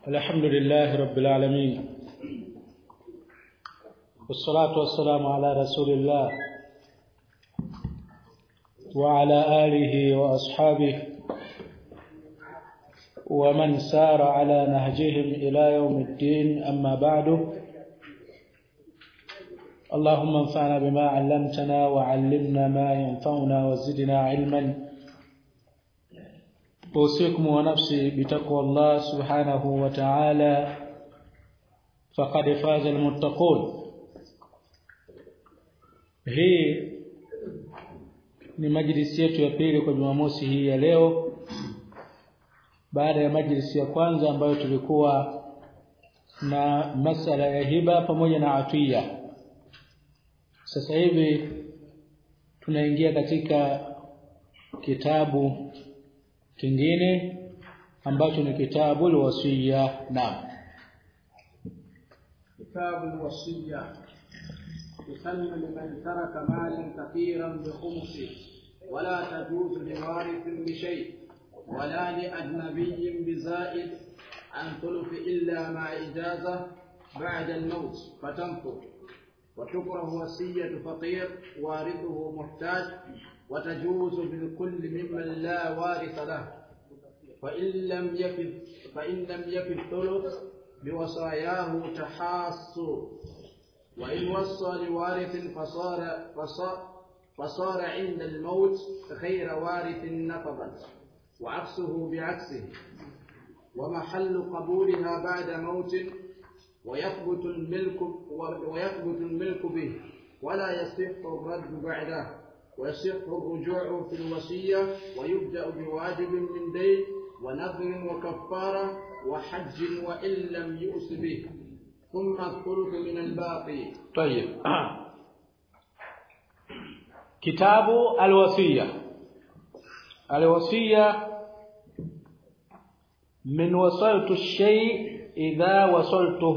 الحمد لله رب العالمين والصلاة والسلام على رسول الله وعلى آله وأصحابه ومن سار على نهجهم إلى يوم الدين. أما بعد، اللهم انفعنا بما علمتنا وعلمنا ما ينفعنا وزدنا علما. أوصيكم ونفسي بتقوى الله سبحانه وتعالى فقد فاز المتقون. Hii ni majlisi yetu ya pili kwa Jumamosi hii ya leo, baada ya majlisi ya kwanza ambayo tulikuwa na masala ya hiba pamoja na atiya. Sasa hivi tunaingia katika kitabu kingine ambacho ni kitabu al-wasiyya. Naam, kitabu al-wasiyya يسمى لمن ترك مالا كثيرا بخمسه ولا تجوز لوارث بشيء ولا لأجنبي بزائد عن ثلث إلا مع إجازة بعد الموت فتنفذ. وتكره وصية فقير وارثه محتاج، وتجوز بالكل ممن لا وارث له فإن لم يكن الثلث بوصاياه تحاص، وإن وصى لوارث فصار عند الموت غير وارث نفضت، وعكسه بعكسه. ومحل قبولها بعد موت ويثبت الملك به ولا يصح الرد بعده، ويصح الرجوع في الوصية، ويبدأ بواجب من دين ونذر وكفارة وحج وإن لم يؤس به، ثم الثلث من الباقي. طيب، كتاب الوصية. الوصية من وصلت الشيء إذا وصلته،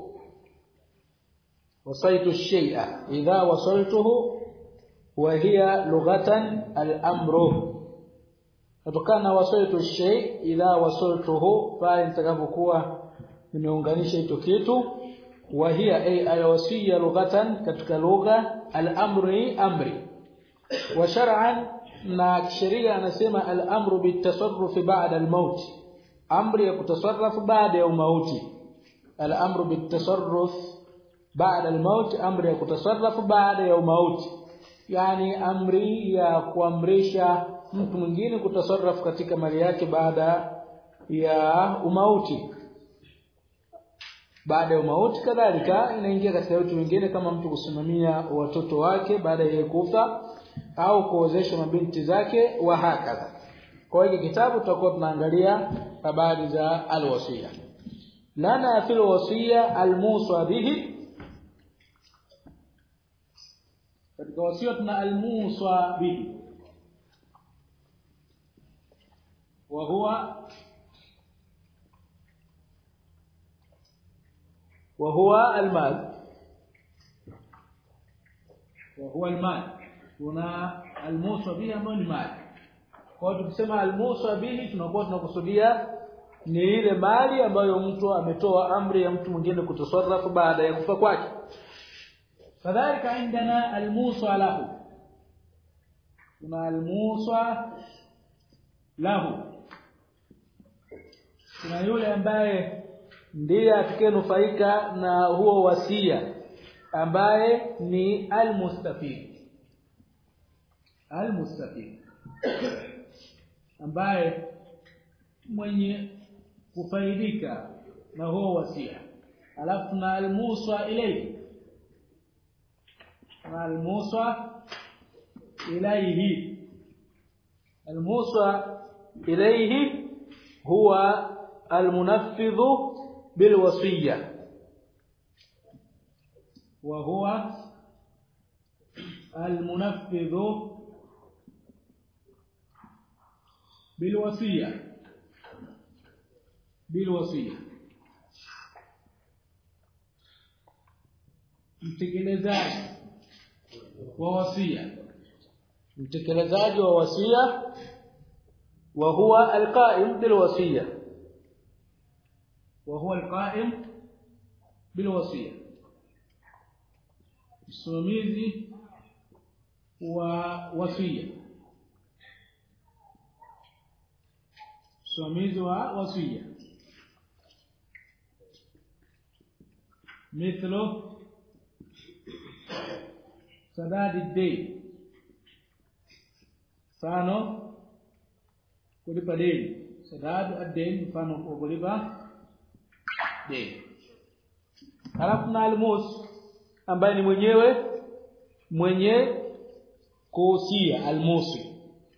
وصيت الشيء إذا وصلته، وهي لغة الأمر. فكان وصلت الشيء إذا وصلته فانتكبكوا nimeunganisha hicho kitu. وهي أي الوصية لغة katika lugha al-amri amri, wa shar'an na sheria anasema al-amru bitasarruf ba'da al-maut, amri ya kutasarraf baada ya mauti. Al-amru bitasarruf ba'da al-maut, amri ya kutasarraf baada ya mauti, yani amri ya kuamrisha mtu mwingine kutasarraf katika mali yake baada ya mauti. Baada ya mauti kadhalika inaingia katika vitu vingine kama mtu kusimamia watoto wake baada ya kufa au kuozesha mabinti zake wa hakadha. Kwa hiyo kitabu tutakuwa tunaangalia habari za al-wasiyya. Lana fil wasiyya al-musa bihi, katika wasiyya tuna al-musa bihi وهو المال. هنا الموصى به ambayo ni mali. Kwa hiyo tukisema al-musa bihi tunakuwa tunakusudia ni ile mali ambayo mtu ametoa amri ya mtu mwingine kutasarrafu baada ya kufa kwake. Kadhalika indana al-musa lahu, kuna al-musa lahu, kuna yule ambaye ndiye atakayenufaika na huo wasia, ambaye ni al-mustafid. Ambaye mwenye kufaidika na huo wasia. Alafu na al-musa ilayhi, al-musa ilayhi huwa al-munaffidhu بالوصية، وهو المنفذ بالوصية. mtekelezaji wa wasia, wa huwa alqa'im bil wasiya, وهو القائم بالوصية msimamizi wa wasia msimamizi wa wasia مثل سداد الدين mfano kulipa deni sadad ad-dain mfano kulipa deni. Halafu na al-mus ambaye ni mwenye kuhusia al-musi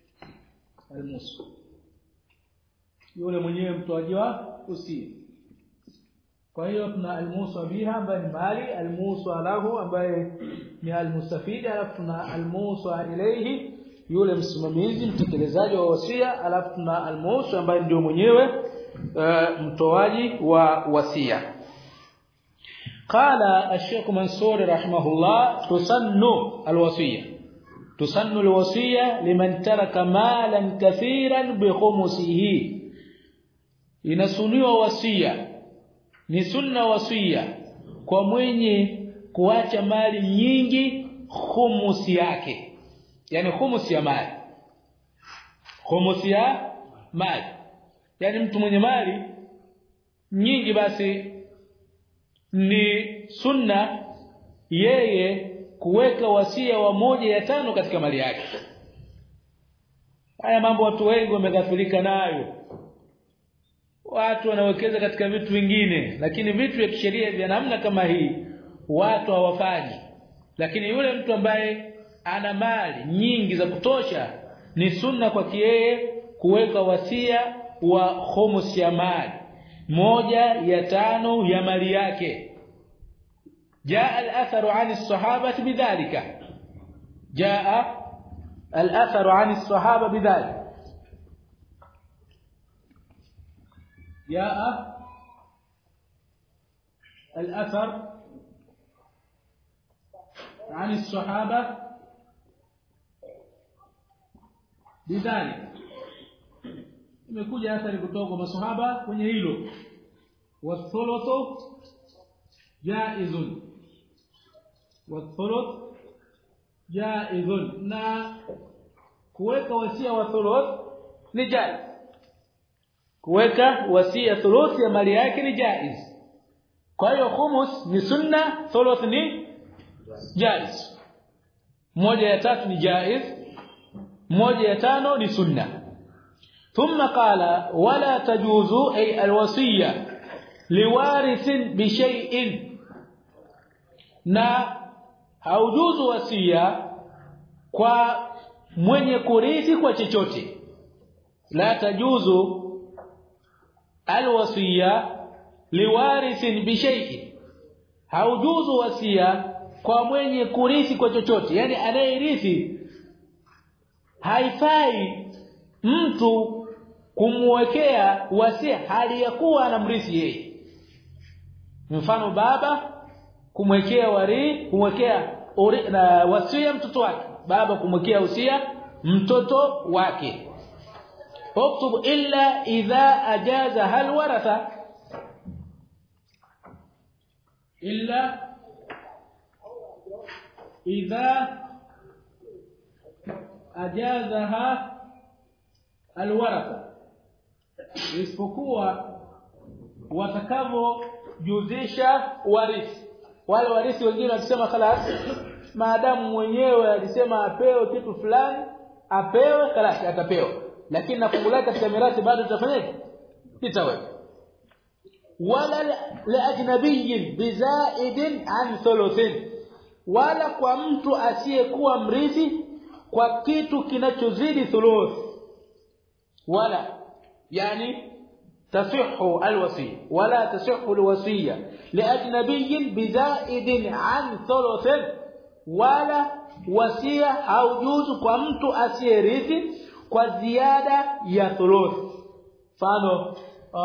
yule mwenyewe mtoaji wa usia. Kwa hiyo tuna al-musa biha ambaye ni mali, al-musa lahu ambaye ni al-mustafid, alafu tuna al-musa ilayhi yule msimamizi mtekelezaji wa wasia, alafu tuna al-musa ambaye ndio mwenyewe mtoaji wa wasia. Qala Sheikh Mansur rahimahullah tusannu al-wasiya liman taraka malan kathiran bi khumsihi. Inasuniwa wasia, ni sunna wasia kwa mwenye kuacha mali nyingi khumusi yake, yani khumusi ya mali, yani mtu mwenye mali nyingi basi ni sunna yeye kuweka wasia wa 1/5 katika mali yake. Haya mambo watu wengi wameghafilika nayo. Watu wanawekeza katika vitu vingine, lakini vitu vya kisheria vya namna kama hii watu hawafanyi. Lakini yule mtu ambaye ana mali nyingi za kutosha, ni sunna kwake yeye kuweka wasia wa khumus ya mali, 1/5 ya mali yake. جاء الأثر عن الصحابة بذلك جاء الأثر عن الصحابة بذلك. imekuja athari kutoka kwa maswahaba kwenye hilo. Wathuluthu jaizun, na kuweka wasia wa thuluth ni jaiz. Kuweka wasia thuluth ya mali yake ni jaiz. Kwa hiyo khumus ni sunna, thuluth ni jaiz. 1/3 ni jaiz, 1/5 ni sunna. ثم قال ولا تجوز أي الوصية لوارث بشيء، na haujuzu wasia kwa mwenye kurithi kwa chochote. La tajuzu alwasiya liwarithin bishay'in, haujuzu wasia kwa mwenye kurithi kwa chochote, yani anayerithi haifai mtu kumwekea wasia hali ya kuwa anamrithi yeye. Mfano baba kumwekea wasia mtoto wake, baba kumwekea wasia mtoto wake. اكتب الا اذا اجازها الورثه، الا اذا اجازها الورثه، isipokuwa watakavojuzisha warithi. Wale warithi wengine wakisema khalas, maadamu mwenyewe alisema apewe kitu fulani, apewe khalas, atapewa. Lakini na fungu lake katika mirathi bado tutafanyaje? Litaweka. Wala la ajnabiyyin bizaidin an thuluthin, wala kwa mtu asiyekuwa mrithi kwa kitu kinachozidi thuluth. Wala yani تصح الوصيه ولا تصح الوصيه لاجنبي بزائد عن ثلث، ولا wasia haujuzu kwa mtu asiyerithi kwa ziada ya thuluth. Mfano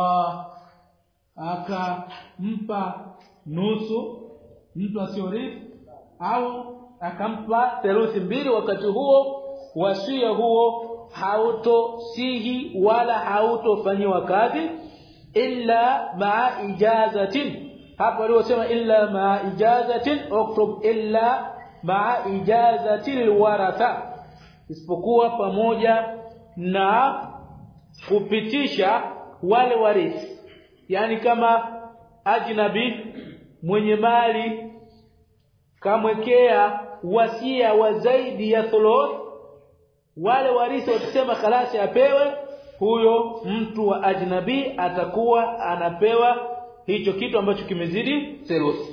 akampa nusu mtu asiyerithi, au akampa theluthi mbili, wakati huo wasia huo hautosihi wala hautofanywa kazi, illa ma'a ijazatin. Hapo aliosema illa ma'a ijazatin, uktub illa ma'a ijazatil waratha, isipokuwa pamoja na kupitisha wale warithi. Yani kama ajnabi mwenye mali kamwekea wasia wa zaidi ya thuluth, wale warithi watasema khalasi apewe, huyo mtu wa ajnabi atakuwa anapewa hicho kitu ambacho kimezidi thuluth.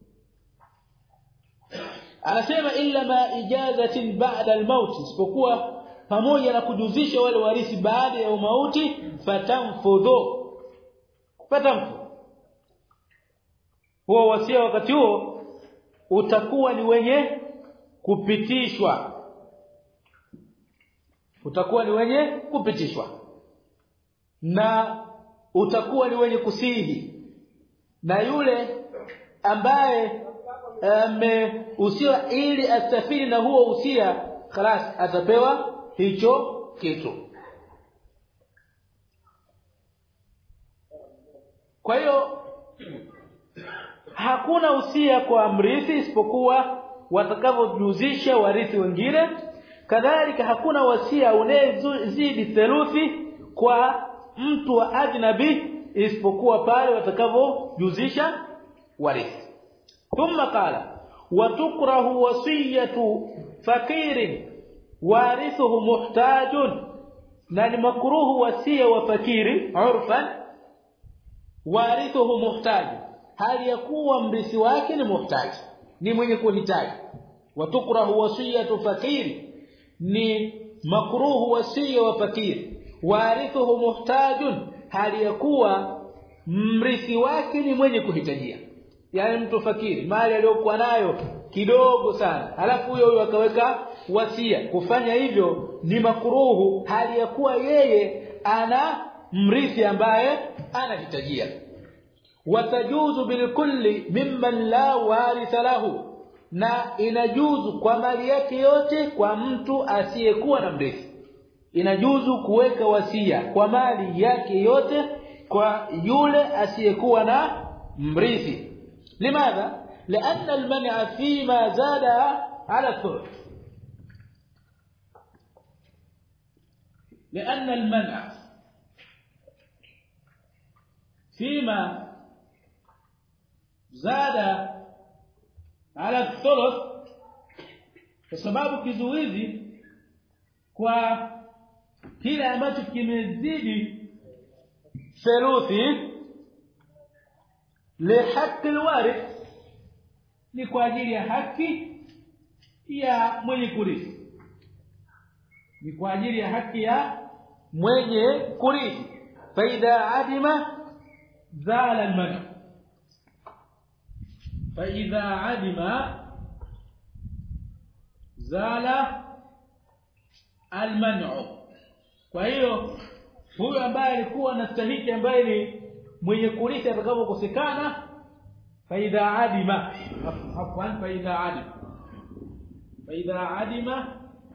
Anasema illa ma ijazatin ba'da al-maut, isipokuwa pamoja na kujuzisha wale warithi baada ya umauti, fatamfudhu, huo wasia wakati huo utakuwa ni wenye kupitishwa, na utakuwa ni wenye kusihi, na yule ambaye usia ili astafiri na huo usia, خلاص atapewa hicho kitu. Kwa hiyo hakuna usia kwa mrithi isipokuwa watakavyojuzisha warithi wengine. Kadhalika hakuna wasia unayezidi theluthi kwa mtu wa ajnabi isipokuwa pale watakavyojuzisha warithi. Thumma qala wa tukrahu wasiyatu fakirin warithuhu muhtajun, na ni makruhu wasia wa fakiri urfan warithuhu muhtajun, hali ya kuwa mrithi wake ni muhtaji, ni mwenye kuhitaji. Wa tukrahu wasiyatu fakiri, ni makruhu wasia wa fakiri warithuhu muhtajun, hali ya kuwa mrithi wake ni mwenye kuhitajia. Yani mtu fakiri mali aliyokuwa nayo kidogo sana, halafu huyo akaweka wasia, kufanya hivyo ni makruhu hali ya kuwa yeye ana mrithi ambaye anahitajia. Watajuzu bilkulli mimman la waritha lahu, na inajuzu kwa mali yake yote kwa mtu asiyekuwa na mrithi. Inajuzu kuweka wasia kwa mali yake yote kwa yule asiyekuwa na mrithi. لماذا؟ لأن المنع فيما زاد على الثلث، لأن المنع فيما زاد على الثلث، بسبب kizuizi kwa kile ambacho kimezidi theluthi, لحق الوارث, ni kwa ajili ya haki ya mwenye kurithi, ni kwa ajili ya haki ya mwenye kurithi. faidha adima zala al-man', faidha adima zala al-man'. Kwa hiyo huyo ambaye alikuwa anastahili, ambaye ni mwenye kurithi, atakapokosekana, faidha adima, faidha adima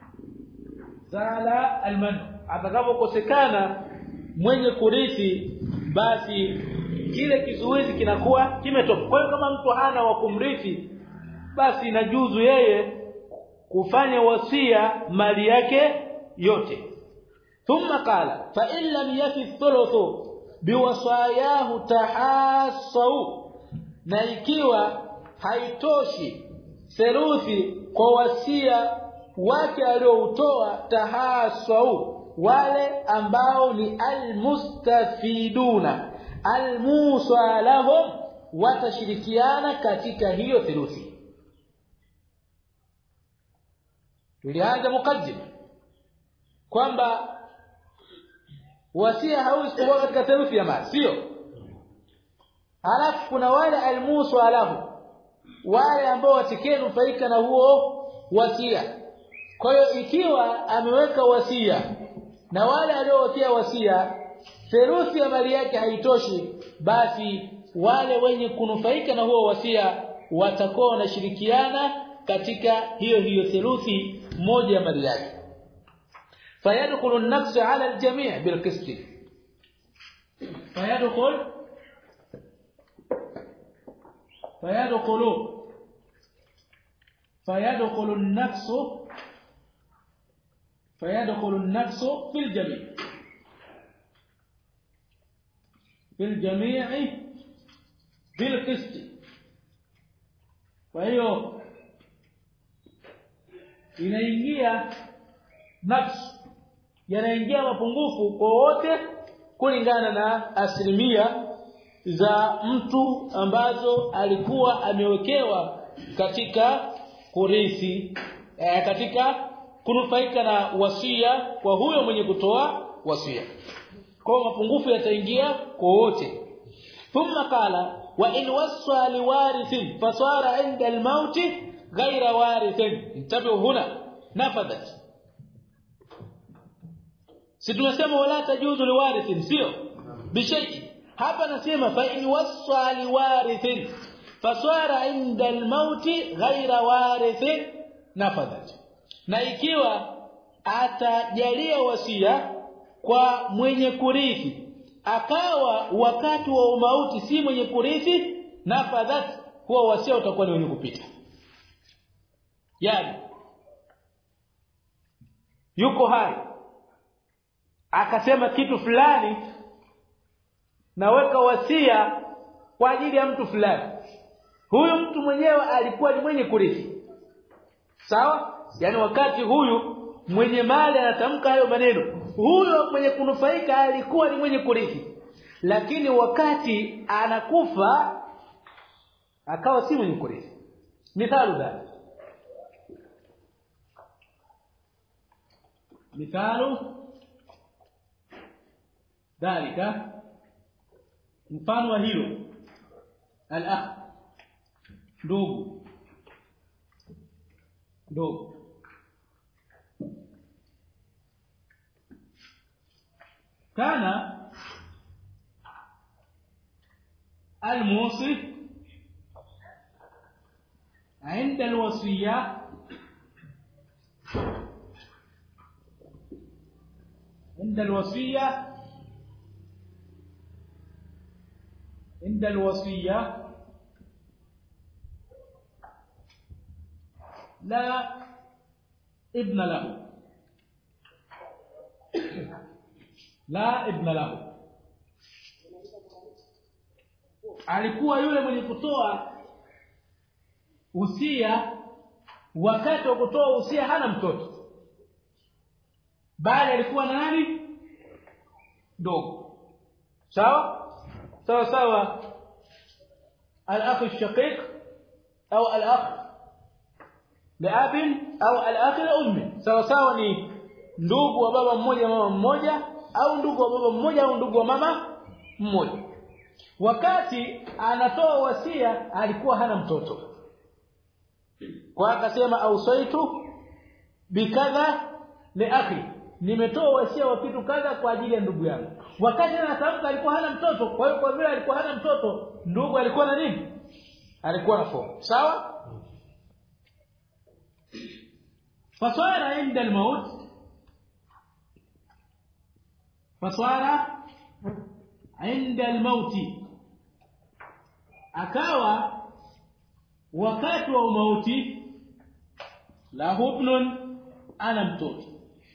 zala alman, atakapokosekana mwenye kurithi, basi kile kizuizi kinakuwa kimetoka. Kwa hiyo kama mtu hana wa kumrithi, basi inajuzu yeye kufanya wasia mali yake yote. Thumma qala fa in lam yafi thuluthu biwasayahu tahassau, na ikiwa haitoshi theluthi kwa wasia wake alioutoa, tahassau, wale ambao ni almustafiduna almusa lahum, watashirikiana katika hiyo theluthi. Tulianza mukaddima kwamba wasia hausi kuwa katika theluthi ya mali, sio? Halafu kuna wale almusu alahu, wale ambao watakayenufaika na huo wasia. Kwa hiyo ikiwa ameweka wasia na wale aliowatia wasia theluthi ya mali yake haitoshi, basi wale wenye kunufaika na huo wasia watakuwa wanashirikiana katika hiyo theluthi moja ya mali yake. فيدخل النفس على الجميع بالقسط, فيدخل النفس في الجميع بالقسط. kwa hiyo inaingia nafsi, yanaingia mapungufu kwa wote kulingana na asilimia za mtu ambazo alikuwa amewekewa katika kurithi, katika kunufaika na wasia kwa huyo mwenye kutoa wasia. Kwa mapungufu yataingia kwa wote. Thumma qala wa in wasa liwarithin fasara inda al-maut ghayra warithin. Intabihu huna nafadat. Si tunasema wala tajuzu liwarithin, sio bishai. Hapa nasema fa in wasa liwarithin fasara inda al-maut ghayra warithin nafadat. Na ikiwa atajalia wasia kwa mwenye kurithi akawa wakati wa umauti si mwenye kurithi, nafadhat, huwa wasia utakuwa ni wenye kupita. Yani yuko hai akasema kitu fulani, naweka wasia kwa ajili ya mtu fulani, huyu mtu mwenyewe alikuwa ni mwenye kurithi, sawa? Yani wakati huyu mwenye mali anatamka hayo maneno, huyo mwenye kunufaika alikuwa ni mwenye kurithi, lakini wakati anakufa akawa si mwenye kurithi. Mithalu dhalika, mfano wa hilo, al-akh, ndugu kana الموصي عند الوصية لا ابن له alikuwa yule mwenye kutoa usia, wakati wa kutoa usia hana mtoto, bali alikuwa na nani? Ndogo. sawa al-akh al-shaqiq au al-akh li'ab au al-akh li-ummi, sawa ni ndugu wa baba mmoja mama mmoja, au ndugu wa baba mmoja au ndugu wa mama mmoja. Wakati anatoa wasia alikuwa hana mtoto, kwa akasema ausaitu bikadha li akhi, nimetoa wasia wa kitu kadha kwa ajili ya ndugu yangu. Wakati anatamka alikuwa hana mtoto, kwa hiyo kwa vile alikuwa hana mtoto, ndugu alikuwa na nini? Alikuwa na fomu, sawa? fasara inda al-maut, akawa wakati wa umauti, lahu ibnun, ana mtoto.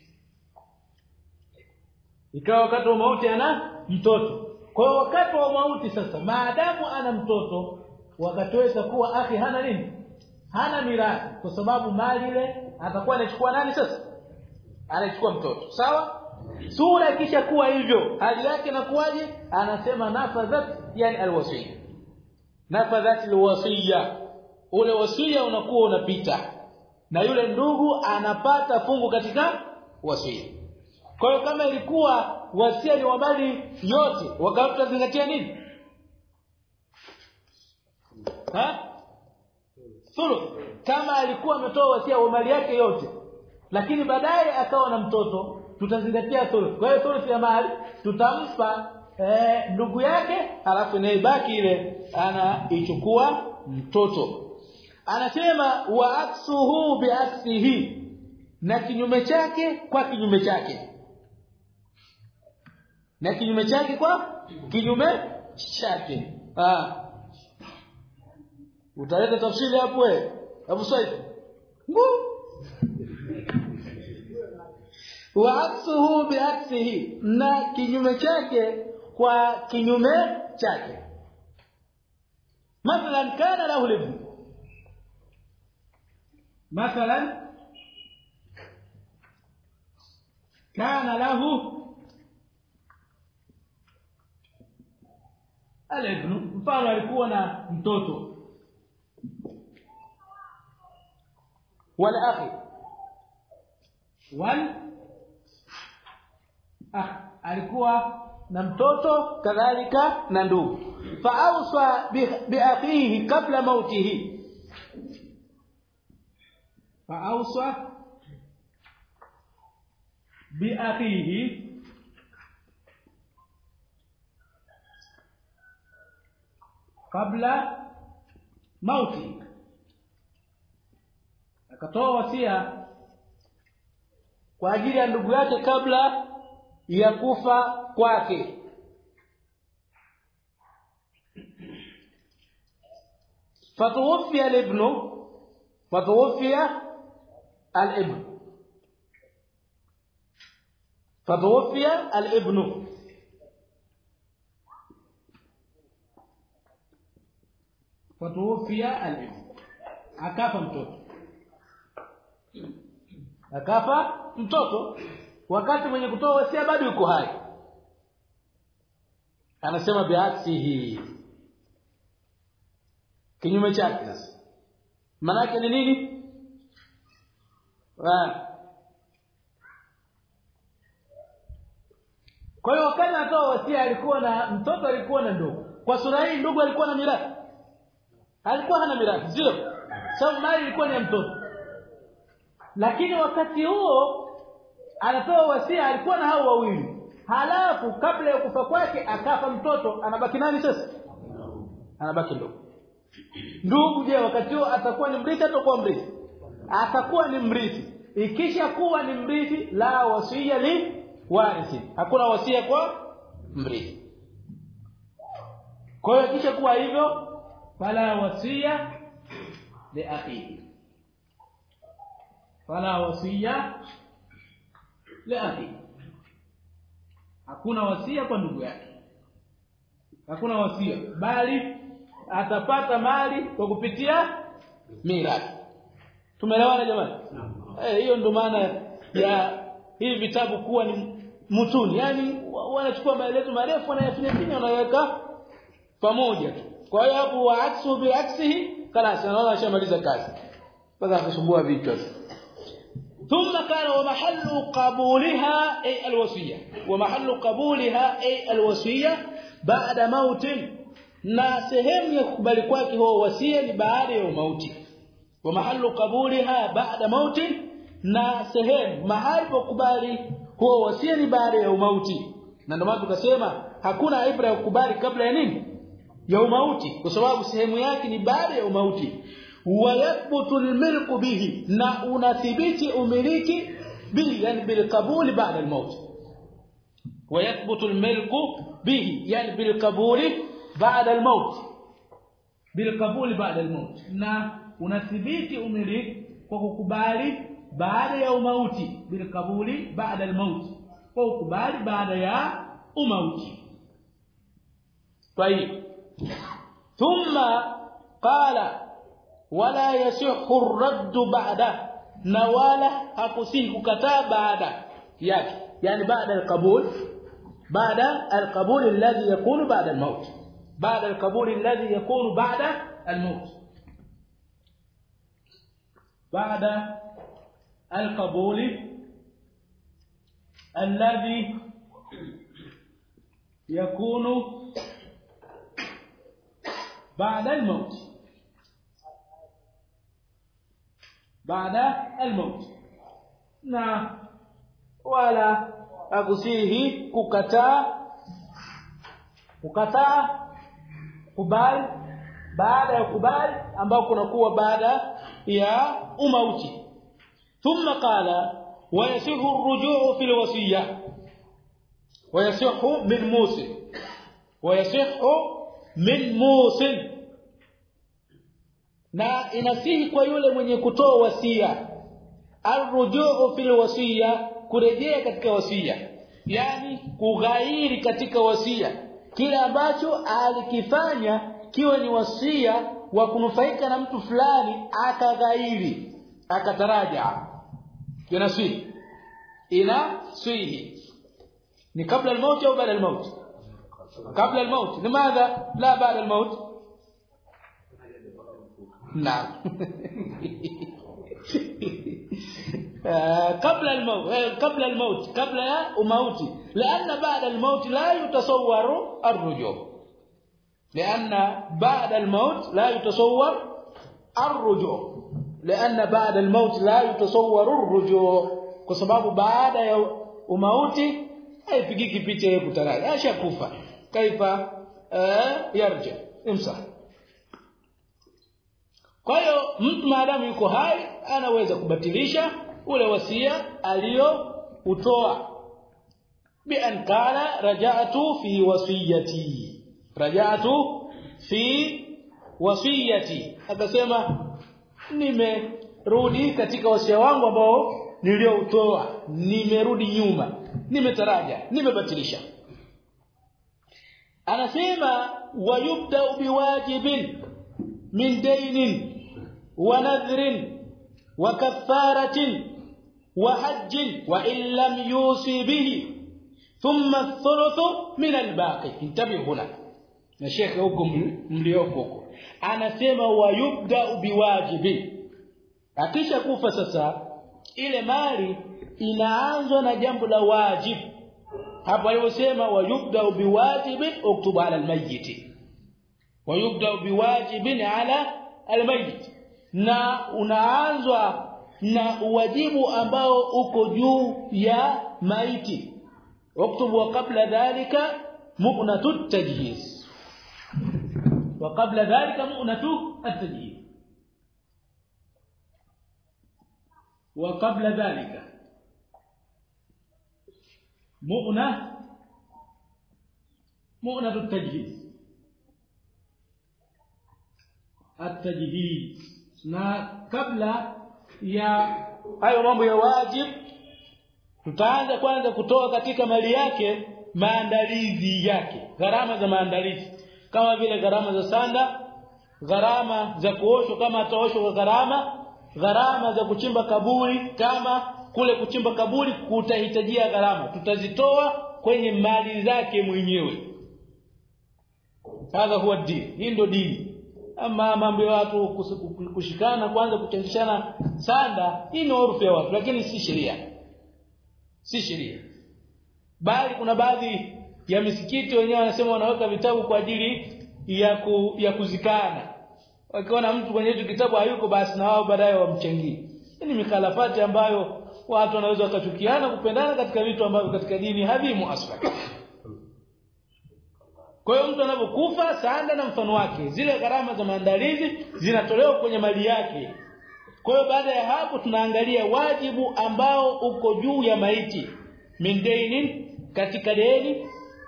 Ikawa wakati wa umauti ana mtoto. Kwa hiyo wakati wa umauti sasa, maadamu ana mtoto, wakatoweza kuwa akhi hana nini? Hana mirathi, kwa sababu mali ile atakuwa anachukua nani sasa? Anachukua mtoto, sawa? Sura kisha kuwa hivyo, hali yake inakuwaje? Anasema nafadhat, yani alwasiya. Nafadhat alwasiya, ule wasia unakuwa unapita na yule ndugu anapata fungu katika wasia. Kwa hiyo kama ilikuwa wasia ni wa mali yote, wakazingatia nini? Thuluth. Kama alikuwa ametoa wasia wa mali yake yote, lakini baadaye akawa na mtoto, tutazingatia thuluth. Kwa hiyo thuluth ya mali tutampa ndugu yake, alafu inaibaki ile anaichukua mtoto. Anasema wa aksuhu bi aksihi, na kinyume chake kwa kinyume chake, na kinyume chake kwa kinyume chake. Utaleta tafsiri hapo wewe Abu Said wa aksuhu bi aksihi, na kinyume chake kwa kinyume chake. Mathalan kana lahu ibn, mathalan kana lahu al-ibn, mfano alikuwa na mtoto, wal akhi, wal alikuwa na mtoto kadhalika na ndugu. Fa'awsa bi akhihi qabla mautihi, fa'awsa bi akhihi kabla mauti, akatoa wasia kwa ajili ya ndugu yake kabla ya kufa kwake. Fatuwfiya al-ibn, fatuwfiya al-ibn, fatuwfiya al-ibn, fatuwfiya al-ibn, akafa mtoto, akafa mtoto wakati mwenye kutoa wasia bado yuko hai. Anasema biaksihi, kinyume chake. Sasa maana yake ni nini? Kwa hiyo wakati anatoa wasia alikuwa na mtoto, alikuwa na ndugu. Kwa sura hii ndugu alikuwa na mirathi? Alikuwa hana mirathi, sio? Sababu mali ilikuwa ni ya mtoto. Lakini wakati huo anatoa wasia alikuwa na hao wawili. Halafu kabla ya kufa kwake akafa mtoto, anabaki nani sasa? Anabaki ndugu. Ndugu je, wakati huo atakuwa ni mrithi atakuwa mrithi? Atakuwa ni mrithi. Ikisha kuwa ni mrithi, la wasia li warithi, hakuna wasia kwa mrithi. Kwa hiyo ikisha kuwa hivyo, fala wasia li akhihi, fala wasia li akhihi, hakuna wasia kwa ndugu yake, hakuna wasia, bali atapata mali kwa kupitia mirathi. Tumeelewana jamani? Hiyo ndio maana ya hivi vitabu kuwa ni mutuni, yani wanachukua maelezo marefu wanayafinya wanaweka pamoja tu. Kwa hiyo hapo wa aksu bi aksihi, خلاص anaona ashamaliza kazi, mpaka kusumbua vichwa. ثم كان ومحل قبولها أي الوصية، ومحل قبولها أي الوصية بعد موت، na sehemu ya kukubali kwake huo wasia ni baada ya mauti. ومحل قبولها بعد موت, na sehemu mahali pa kukubali huo wasia ni baada ya mauti. Na ndio maana tukasema hakuna ibra ya kukubali kabla ya nini? Ya mauti, kwa sababu sehemu yake ni baada ya mauti. ويثبت الملك به, na unathibiti umiliki bihi, yani bil qabul ba'da al-maut. ويثبت الملك به يعني بالقبول بعد الموت, بالقبول بعد الموت, na unathibiti umiliki kwa kukubali baada ya mauti, bilqabuli baada al-maut, kwa kukubali baada ya mauti. طيب ثم قال wala yasihu ar-radd ba'da, na wala hakusihi kukataa baada yake, yani baada al-qabul, baada al-qabul alladhi yakunu ba'da al-maut, baada al-qabul alladhi yakunu ba'da al-maut, baada al-qabul alladhi yakunu ba'da al-maut, baada al-maut. Na wala akusihi kukataa kubali baada ya kubali ambao kunakuwa baada ya umauti. Thumma qala ويصح الرجوع في الوصيه, ويصح من موسى, wayasihu min musin, na inasihi kwa yule mwenye kutoa wasia arrujuu fil wasiya, kurejea katika wasia, yani kughairi katika wasia kile ambacho alikifanya kiwe ni wasia wa kunufaika na mtu fulani, akaghairi akataraja, inasihi ni kabla al-maut au baada al-maut? kabla al-maut. limadha la baada al-maut? نعم قبل الموت قبل الموت، لأن بعد الموت لا يتصور الرجوع، لأن بعد الموت لا يتصور الرجوع kwa sababu baada ya umauti haipigiki picha ya kutaraji, ashakufa. Kaifa yarja imsa. Kwa hiyo mtu maadamu yuko hai anaweza kubatilisha ule wasia aliyoutoa, bi an qala raja'tu fi wasiyati, akasema nimerudi katika wasia wangu ambao nilioutoa, nimerudi nyuma, nimetaraja, nimebatilisha. Anasema wayubda biwajibin min dainin wa nadhrin wa kaffaratin wa hajjin wa in lam yusi bihi thumma ath-thuluthu min al-baqi. Intabihu huna na shekhe huko mlioko huko anasema wayubda biwajibi, akisha kufa sasa ile mali inaanzwa na jambo la wajibu. Hapo aliposema wayubda biwajibin uktubu ala al-mayyit, wayubda biwajibin ala al-mayyit, na unaanzwa na wajibu ambao uko juu ya maiti. uktubu wa qabla dhalika mu'natu at-tajhiz, wa qabla dhalika mu'natu at-tajhiz, wa qabla dhalika mu'natu at-tajhiz, at-tajhiz. Na kabla ya hayo mambo ya wajib tutaanza kwanza kutoa katika mali yake maandalizi yake, gharama za maandalizi, kama vile gharama za sanda, gharama za kuoshwa kama ataoshwa kwa gharama za kuchimba kaburi, kama kule kuchimba kaburi kutahitajia gharama, tutazitoa kwenye mali zake mwenyewe. Hadha huwa dini, hii ndio dini. Ama mambo ya watu kushikana kwanza kuchangishana sanda, hii ni urfu ya watu, lakini si sheria. Bali kuna baadhi ya misikiti wenyewe wanasema wanaweka vitabu kwa ajili ya kuzikana. Wakiona mtu kwenye hicho kitabu hayuko, basi na wao baadaye wamchangie. Hii ni mikhalafati ambayo watu wanaweza wakachukiana kupendana katika vitu ambavyo katika dini hadhimu asla. Kwa hiyo mtu anapokufa, sanda na mfano wake, zile gharama za maandalizi zinatolewa kwenye mali yake. Kwa hiyo baada ya hapo tunaangalia wajibu ambao uko juu ya maiti, min dainin, katika deni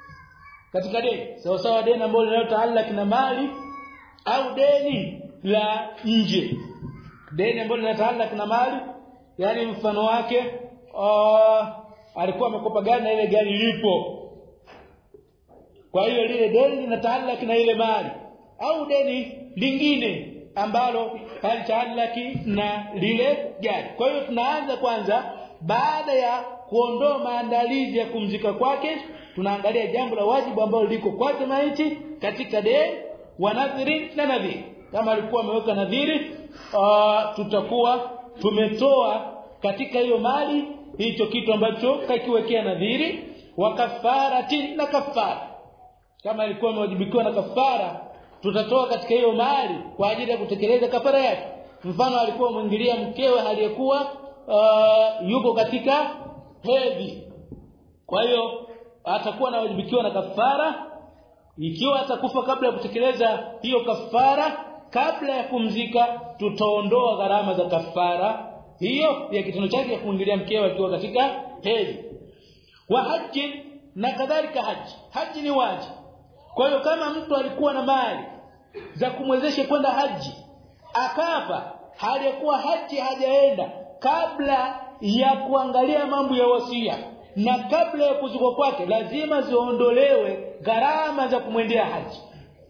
sawa deni ambalo linalotaallaki na mali, au deni la nje, deni ambalo linalotaallaki na mali, yani mfano wake alikuwa amekopa gari na ile gari lipo, kwa hiyo lile deni linataallaki na ile mali, au deni lingine ambalo halitaallaki na lile gari. Kwa hiyo tunaanza kwanza, baada ya kuondoa maandalizi ya kumzika kwake, tunaangalia jambo la wajibu ambalo liko kwake maiti katika deni wa nadhiri na nadhiri. Kama alikuwa ameweka nadhiri, tutakuwa tumetoa katika hiyo mali hicho kitu ambacho kakiwekea nadhiri, wa kafarati na kafara. Kama alikuwa amewajibikiwa na kafara, tutatoa katika hiyo mali kwa ajili ya kutekeleza kafara yake. Mfano alikuwa mwingilia mkewe aliyekuwa yuko katika hedhi, kwa hiyo atakuwa anawajibikiwa na kafara. Ikiwa atakufa kabla ya kutekeleza hiyo kafara, kabla ya kumzika, tutaondoa gharama za kafara hiyo ya kitendo chake ya kuingilia mkewe akiwa katika hedhi. Wa haji na kadhalika, haji ni wajibu. Kwa hiyo kama mtu alikuwa na mali za kumwezesha kwenda haji akafa hali ya kuwa haji hajaenda kabla ya kuangalia mambo ya wasia na kabla ya kuzikwa kwake, lazima ziondolewe gharama za kumwendea haji.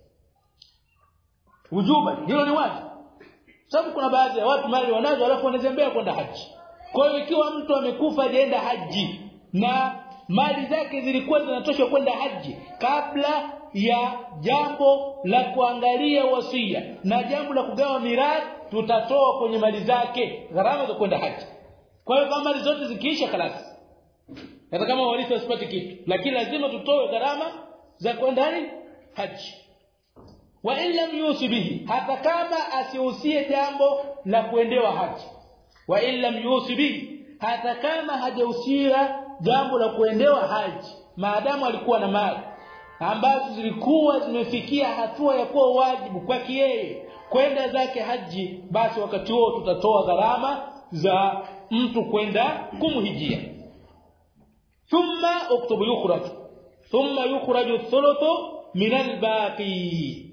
Ujuba hilo ni wajibu. Sababu kuna baadhi ya watu mali wanazo alafu wanazembea kwenda haji. Kwa hiyo ikiwa mtu amekufa hajaenda haji na mali zake zilikuwa zinatosha kwenda haji kabla ya jambo la kuangalia wasia na jambo la kugawa mirathi, tutatoa kwenye mali zake gharama za kwenda haji. Kwa hiyo kama mali zote zikiisha kalasi, hata kama warithi wasipate kitu, lakini lazima tutoe gharama za kwenda haji. Wa illam yusibihi, hata kama asihusie jambo la kuendewa haji. Wa illam yusibihi, hata kama hajahusia jambo la kuendewa haji, maadamu alikuwa na mali ambazo zilikuwa zimefikia hatua ya kuwa wajibu kwake yeye kwenda zake haji, basi wakati huo tutatoa gharama za mtu kwenda kumhijia. Thumma uktubu yukhraj, thumma yukhraju thuluthu min al-baqi,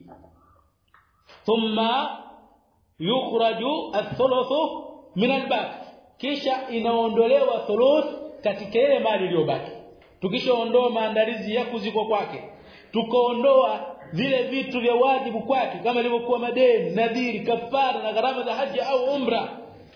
thumma yukhraju ath-thuluthu min al-baqi, kisha inaondolewa thuluth katika ile mali iliyobaki. Tukishaondoa maandalizi ya kuzikwa kwake, tukaondoa vile vitu vya wajibu kwake kama ilivyokuwa madeni, nadhiri, kafara na gharama za haji au umra,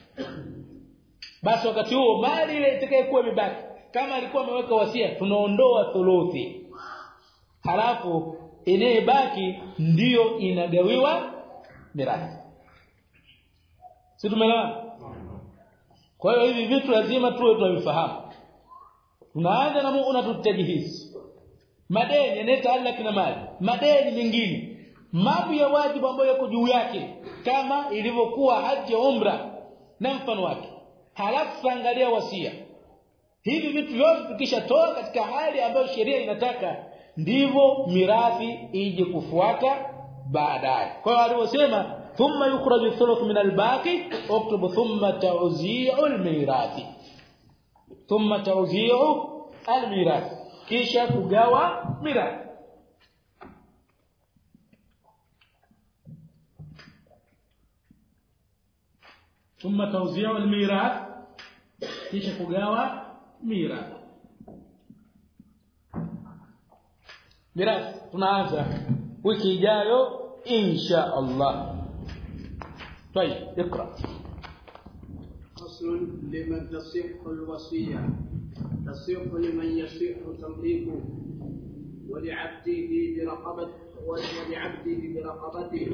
basi wakati huo mali ile itakayokuwa imebaki, kama alikuwa ameweka wasia, tunaondoa thuluthi, halafu inayebaki ndiyo inagawiwa mirathi. Si tumeelewana? Kwa hiyo hivi vitu lazima tuwe tunavifahamu. Tunaanza na muuna tutajihizi madeni yanayotaalaka na mali, madeni mengine, mambo ya wajibu ambayo yako juu yake kama ilivyokuwa haji, umra na mfano wake. Halafu angalia wasia. Hivi vitu vyote tukishatoa katika hali ambayo sheria inataka, ndivyo mirathi ije kufuata baadaye. Kwa hiyo aliposema thumma yukhraju thuluth min al-baqi, uktubu thumma tawzi'u al-mirathi, thumma tawzi'u al-mirathi, kisha kugawa mirathi. Thumma tawzi'u al-mirath, kisha kugawa mirathi. Mirathi tunaanza wiki ijayo insha Allah. طيب اقرأ. فصل لمن تصح الوصية. تصح لمن يصح تمليكه ولعبده برقبته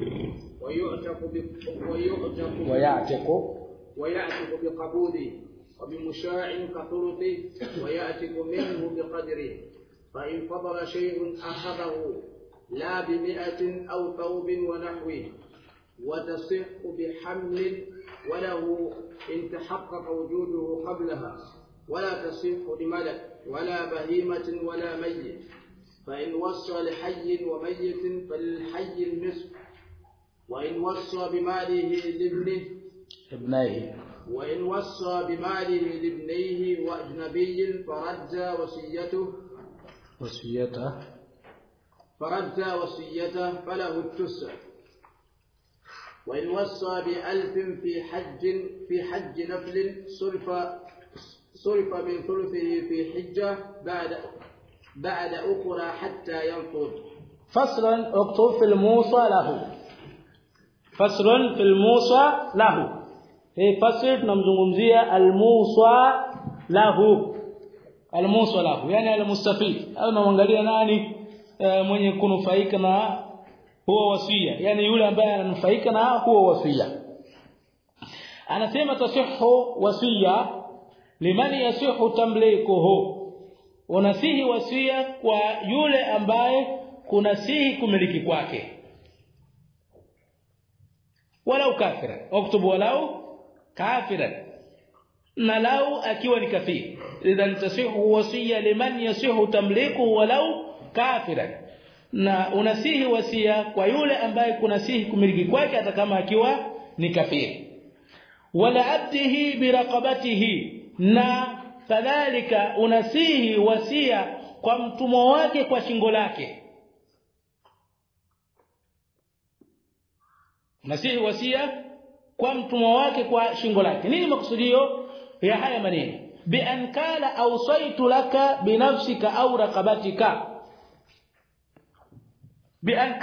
ويعتق بقبوله وبمشاع كثلثه ويعتق منه بقدره. فإن فضل شيء أخذه لا ب100 أو ثوب ونحوه. وتصح بحمل وله إن تحقق وجوده قبلها، ولا تصح لملك ولا بهيمة ولا ميت. فإن وصى لحي وميت فللحي النصف، وإن وصى بماله لابنيه وأجنبي فرد وصيته فله التسع. وإن وصى ب1000 في حج نفل صرف من ثلثه في حجة بعد أخرى حتى ينقض. فصلا اكتب في الموصى له. فصل في الموصى له. هي فصل tunamzungumzia al-musa lahu. Al-musa lahu yani al-mustafid, au naangalia nani mwenye kunufaika na huo wasia, yani yule ambaye ananufaika na huo wasia. Anasema tasihhu wasia liman yasihu tamlikuhu, unasihi wasia kwa yule ambaye kunasihi kumiliki kwake. Walau kafira, uktubu walau kafira, na lau akiwa ni kafiri. Idhan tasihhu wasia liman yasihu tamlikuhu walau kafira, na unasihi wasia kwa yule ambaye kunasihi kumiliki kwake hata kama akiwa ni kafiri. Wala abdihi biraqabatihi, na kadhalika unasihi wasia kwa mtumwa wake kwa shingo lake. nasihi wasia kwa mtumwa wake kwa shingo lake. Nini makusudio ya haya maneno? Bi an kala awsaitu laka bi nafsika au raqabatika. Bi an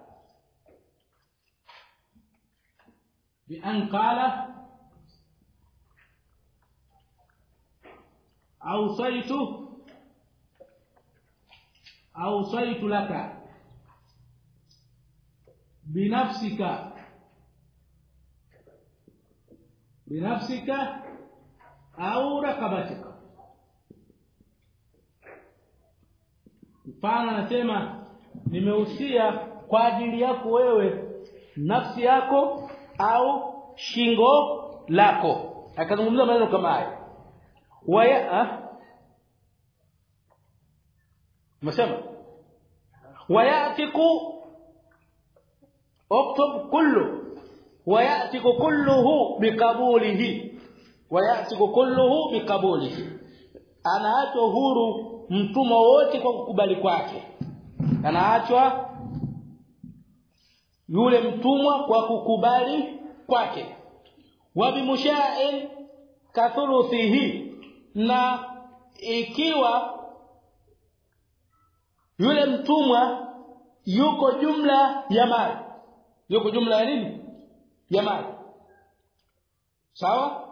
kala awsaitu laka binafsika au raqabatika. Mfano anasema nimehusia kwa ajili yako wewe nafsi yako au shingo lako. Akazungumza maneno kama haya. Msema wayatiku اكتب كله وياتيك كله بقبوله anaachwa huru mtumwa wote kwa kukubali kwake. Anaachwa yule mtumwa kwa kukubali kwake. Wa bimusha'in kathuluthihi, na ikiwa yule mtumwa yuko jumla ya mali. Yuko jumla ya nini? Ya mali. Sawa?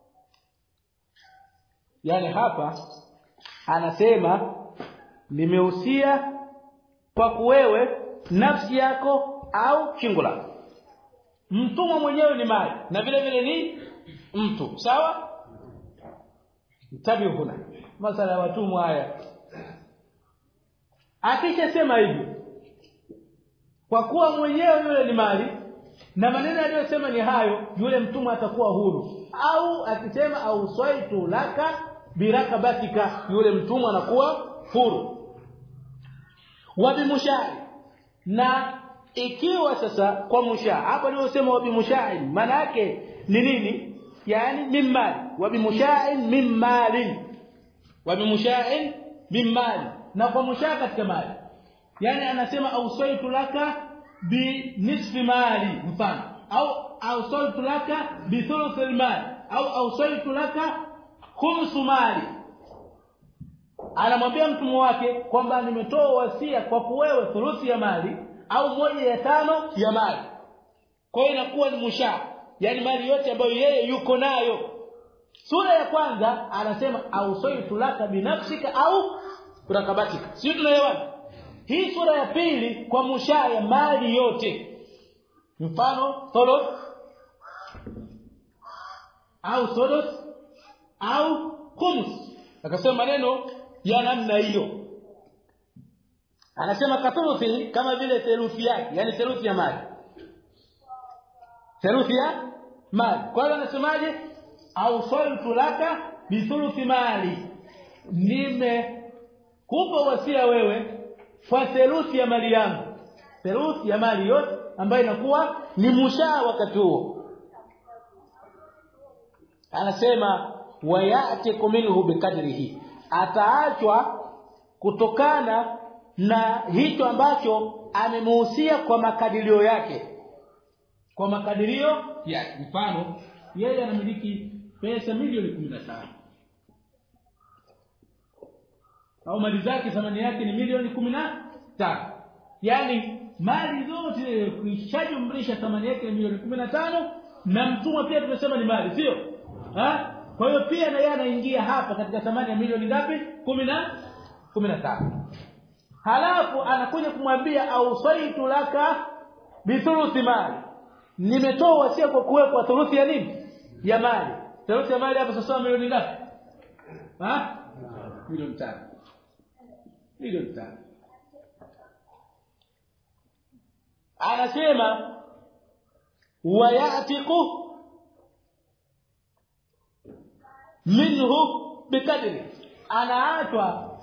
Yani hapa anasema nimehusia kwa wewe nafsi yako au shingo lako. Mtumwa mwenyewe ni mali na vile vile ni mtu. Sawa? Tabii huna masala ya watumwa haya. Akishasema hivi, kwa kuwa mwenyewe yule ni mali na maneno aliyosema ni hayo, yule mtumwa atakuwa huru. Au akisema au swaitu laka birakabatika, yule mtumwa anakuwa huru. Wa bimushai, na ikiwa sasa kwa musha, hapa aliyosema wa bimushai maana yake ni nini? Yani mimali. Wa bimushai mimali, wa bimushai mimali, na kwa musha katika mali. Yani anasema awsaitu laka bi nisfi mali mfano, au awsaitu laka bi thuluth al-mali, au awsaitu laka khums mali. Anamwambia mtumwa wake kwamba nimetoa wasia kwa wewe thuluthi ya mali au 1/5 ya mali. Kwa hiyo inakuwa ni musha, yani mali yote ambayo yeye yuko nayo. Sura ya kwanza anasema awsaitu laka bi nafsika au rakabatika. Sio tunaelewana? Hii sura ya pili kwa mushaya mali yote. Mfano thuluth au thuluth au khums. Akasema maneno ya namna hiyo. Anasema kathuluthi kama vile theluthi yake, yani theluthi ya mali. Theluthi ya mali. Kwa hiyo anasemaje? Au sawtu laka bi thuluthi mali. Nimekupa wasia wewe kwa theluthi ya mali yangu. Theluthi ya mali yote ambayo inakuwa ni mushaa wakati huo. Anasema wayatiku minhu bikadrihi, ataachwa kutokana na hicho ambacho amemuhusia kwa makadirio yake. Kwa makadirio yake. Mfano yeye anamiliki pesa milioni 15. Au mali zake thamani yake ni milioni 15. Yaani mali zote ukishajumlisha thamani yake ni milioni 15, na mtumwa pia tumesema ni mali, sio? Kwa hiyo pia na yeye anaingia hapa katika thamani ya milioni ngapi? 15. Halafu anakuja kumwambia au saitu laka bi thuluthi mali. Nimetoa wasia kwa kuwekwa thuluthi ya nini? Ya mali. Thuluthi ya mali hapa sasa milioni ngapi? Milioni 5. Milioni 5. Anasema wayatiku minhu bikadri, anaachwa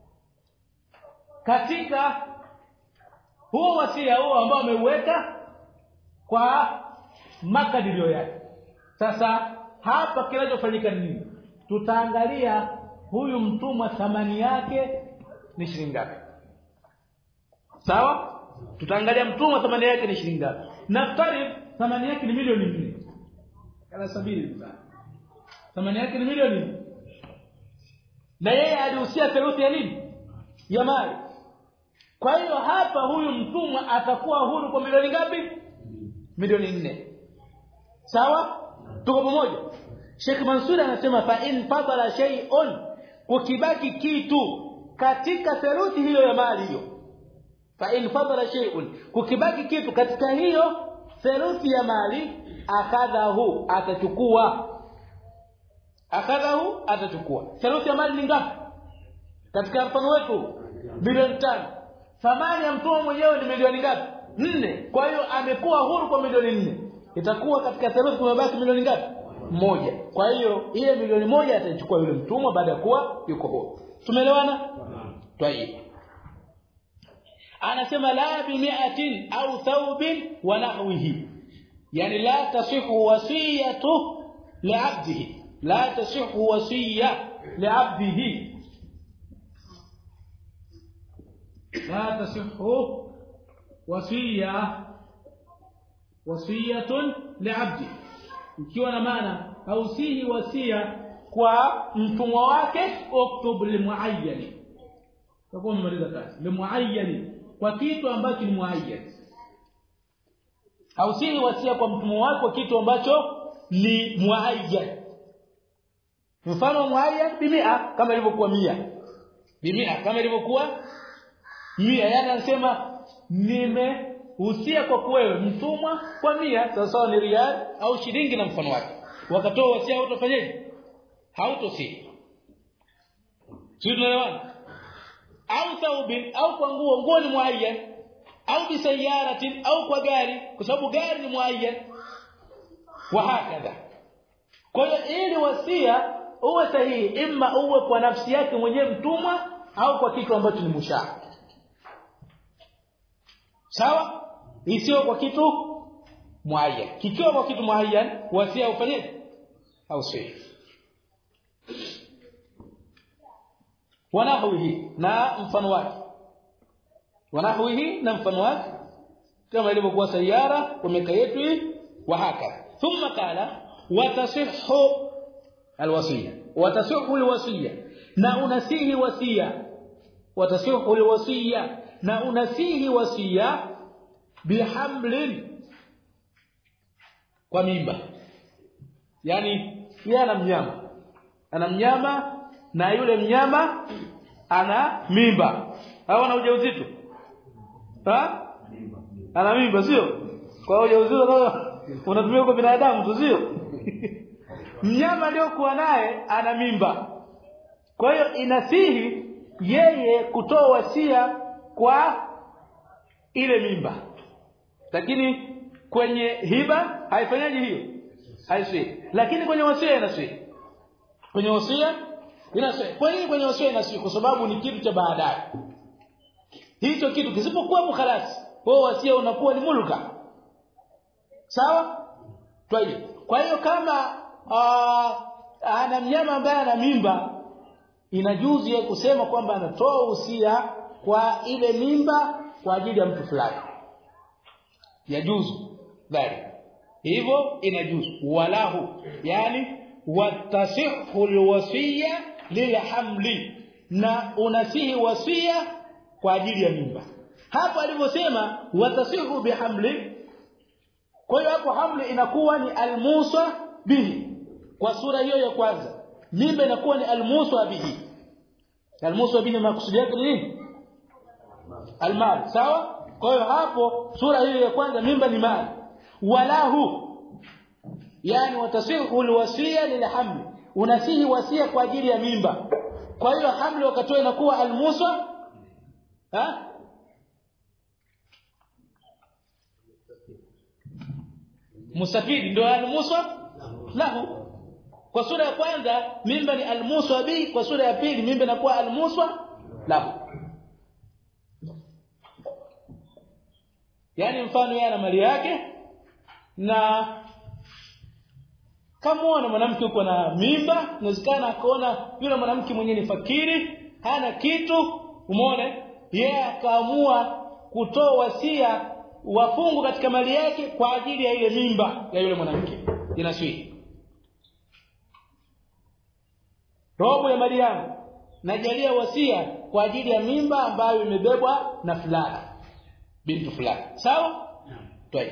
katika huo wasia huo ambao ameuweka kwa makadirio yake. Sasa hapa kinachofanyika ni nini? Tutaangalia huyu mtumwa thamani yake ni shilingi ngapi. Sawa? Tutaangalia mtumwa thamani yake ni shilingi ngapi. Naftari thamani yake ni milioni 4. Kana sabini sana. Thamani yake ni milioni 4. Na yeye alihusia theluthi ya nini? Ya mali. Kwa hiyo hapa huyu mtumwa atakuwa huru kwa milioni ngapi? Milioni 4. Sawa? Tuko pamoja? Sheikh Mansur anasema fa in fadala shay'un, ukibaki kitu katika theluthi hiyo ya mali hiyo. Fa in fadala shay'un, ukibaki kitu katika hiyo theluthi ya mali, akadhahu, atachukua. Akadhahu, atachukua. Theluthi ya mali ni ngapi? Katika mfano wetu milioni 5. Thamani ya mtumwa mwenyewe ni milioni ngapi? 4. Kwa hiyo amekuwa huru kwa milioni 4. Itakuwa katika theluthi kumebaki milioni ngapi? 1. Kwa hiyo ile milioni 1 ataichukua yule mtumwa baada ya kuwa yuko huru. Tumeelewana? Tayeb. Anasema la bi 100 au thawbin wa nahwihi. Yani la tasihu wasiyatu li'abdihi. La tasihu wasiyya li'abdihi. لا تصح وصية لعبده. ikiwa na maana hausihi wasia kwa mtumwa wake, uktub limuayyan. Hapo mmaliza kazi. Limuayyan, kwa kitu ambacho ni muayyan. Hausihi wasia kwa mtumwa wake kwa kitu ambacho ni muayyan. Mfano muayyan bi 100 kama ilivyokuwa 100. Bi 100 kama ilivyokuwa 100. Yani anasema nimehusia kwa wewe mtumwa kwa 100, sawa ni rial au shilingi na mfano wake. Wakatoa wasia, utafanyaje? Hautosii. Sio tunaelewana? Au thawbin, au kwa nguo ni muayyan, au bi sayaratin, au kwa gari, kwa sababu gari ni muayyan, wa hakadha. Kwa hiyo ili wasia uwe sahihi, imma uwe kwa nafsi yake mwenyewe mtumwa au kwa kitu ambacho ni mushaa. Sawa? Isiyo kwa kitu muayyan. Kikiwa kwa kitu muayyan, wasia ufanyeje? Au sio? Wanahwihi, na mfano wake. Wanahwihi, na mfano wake kama ilivyokuwa sayara kwa miaka yetu hii, wa haka. Thumma qala watasihhu alwasiya. Watasihhu alwasiya, na unasihi wasia. Watasihhu alwasiya, na unasihi wasia bihamlin, kwa mimba. Yani yeye ana mnyama na yule mnyama ana mimba. Hawana ujauzito? Ana mimba, sio? Kwa ujauzito unatumia kwa binadamu tu, sio? Mnyama aliyokuwa naye ana mimba. Kwa hiyo inasihi yeye kutoa wasia kwa ile mimba. Lakini kwenye hiba haifanyaji hiyo. Haisi. Lakini kwenye wasia inasihi. Kwenye wasia inasihi. Kwa nini kwenye wasia inasihi? Kwa sababu ni kitu cha baadaye. Hicho kitu kisipokuwa mukhalasi, kwa wasia unakuwa ni mulka. Sawa? Kwa hiyo kama ana mnyama ambaye ana mimba, inajuzu yeye kusema kwamba anatoa usia kwa ile mimba kwa ajili ya mtu fulani. Yajuzu dhali. Hivyo inajuzu. Walahu, yani watasihhu alwasiya lilhamli, na unasihi wasia kwa ajili ya mimba. Hapo alivyosema watasihu bihamli, kwa hiyo hapo hamli inakuwa ni almusa bihi. Kwa sura hiyo ya kwanza mimba inakuwa ni almusa bihi. Almusa bihi maksudi yake ni nini? Almal. Sawa? Kwa hiyo hapo sura hiyo ya kwanza mimba ni mali. Walahu, yani watasihu alwasiya lilhamli, unasihi wasia kwa ajili ya mimba. Kwa hiyo hamli wakatoa inakuwa almusa mustafidi, ndio almusa lahu. Kwa sura ya kwanza mimba ni almusa bi, kwa sura ya pili mimba inakuwa almusa lahu. Yani mfano yeye ana mali yake, na kama una mwanamke yuko na mimba, inawezekana akaona yule mwanamke mwenyewe ni fakiri, hana kitu, umeona, yeye akaamua kutoa wasia wafungu katika mali yake kwa ajili ya ile mimba ya yule mwanamke inaswihi. Robo ya mali yangu najalia wasia kwa ajili ya mimba ambayo imebebwa na fulani bintu fulani. Sawa? Twai.